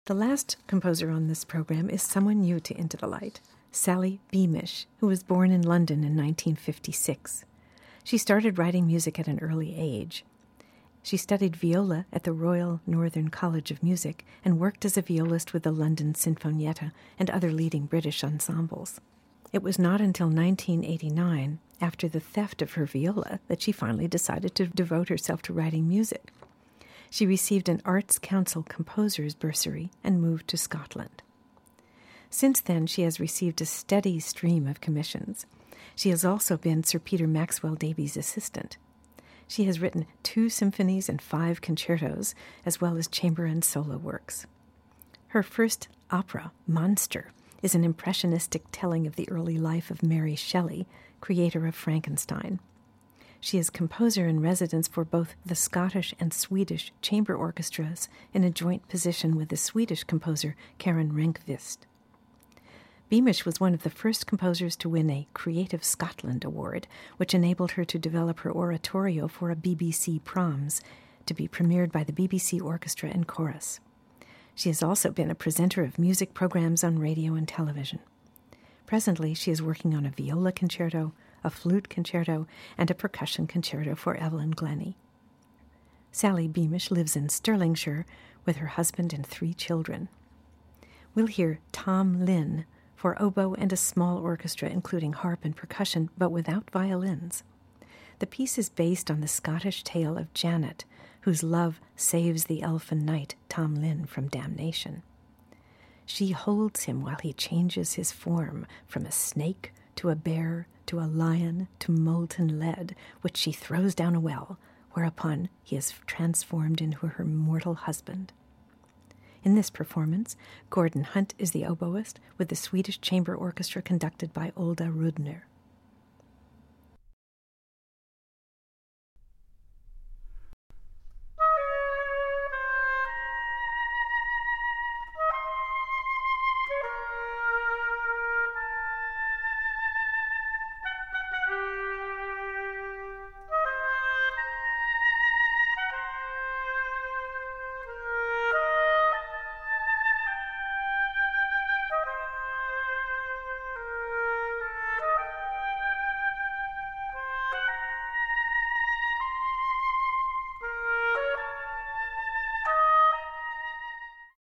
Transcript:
The last composer on this program is someone new to Into the Light, Sally Beamish, who was born in London in 1956. She started writing music at an early age. She studied viola at the Royal Northern College of Music and worked as a violist with the London Sinfonietta and other leading British ensembles. It was not until 1989, after the theft of her viola, that she finally decided to devote herself to writing music. She received an Arts Council Composers Bursary and moved to Scotland. Since then, she has received a steady stream of commissions. She has also been Sir Peter Maxwell Davies' assistant. She has written 2 symphonies and 5 concertos, as well as chamber and solo works. Her first opera, Monster, is an impressionistic telling of the early life of Mary Shelley, creator of Frankenstein. She is composer in residence for both the Scottish and Swedish chamber orchestras in a joint position with the Swedish composer Karen Rehnqvist. Beamish was one of the first composers to win a Creative Scotland Award, which enabled her to develop her oratorio for a BBC Proms, to be premiered by the BBC Orchestra and Chorus. She has also been a presenter of music programs on radio and television. Presently, she is working on a viola concerto, a flute concerto, and a percussion concerto for Evelyn Glennie. Sally Beamish lives in Stirlingshire with her husband and 3 children. We'll hear Tom Lynn for oboe and a small orchestra, including harp and percussion, but without violins. The piece is based on the Scottish tale of Janet, whose love saves the elfin knight Tom Lynn from damnation. She holds him while he changes his form from a snake to a bear to a lion to molten lead, which she throws down a well, whereupon he is transformed into her mortal husband. In this performance, Gordon Hunt is the oboist, with the Swedish Chamber Orchestra conducted by Olda Rudner.